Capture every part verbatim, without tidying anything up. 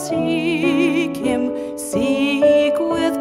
seek him, seek with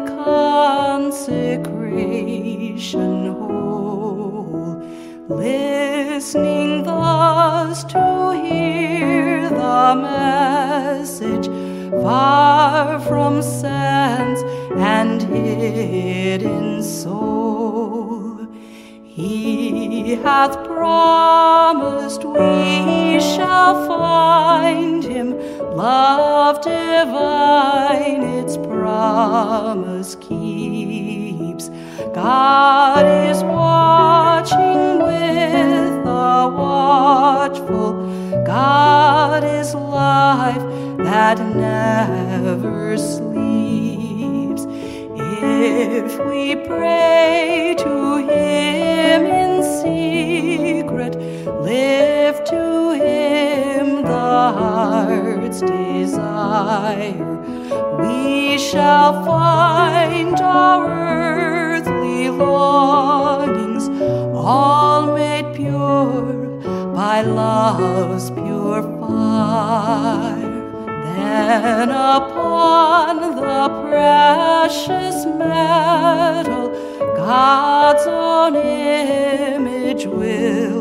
consecration whole, listening thus to hear the message far from sense and hidden soul. He hath promised we shall find him, love divine its promise keeps. God is watching with a watchful, God is life that never sleeps. If we pray to him in secret, lift to him the heart's desire, we shall find our earthly longings all made pure by love's pure fire. Then upon the precious metal God's own image will